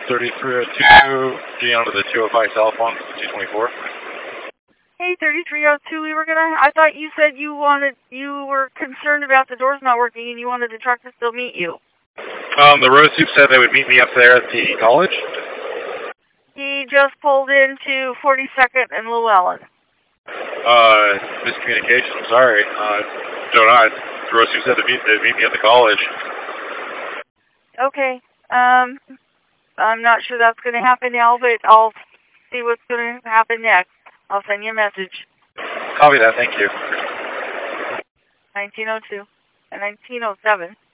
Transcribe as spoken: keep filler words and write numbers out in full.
thirty-three oh two, getting onto the two oh five cell phone, two twenty-four. Hey, thirty-three oh two, we were gonna, I thought you said you wanted, you were concerned about the doors not working and you wanted the truck to still meet you. Um, the road soup said they would meet me up there at the college. He just pulled into forty-second and Llewellyn. Uh, miscommunication, I'm sorry. Uh, don't know. The road soup said they'd meet, they'd meet me at the college. Okay, um, I'm not sure that's gonna happen now, but I'll see what's gonna happen next. I'll send you a message. Copy that, thank you. nineteen oh two and nineteen oh seven.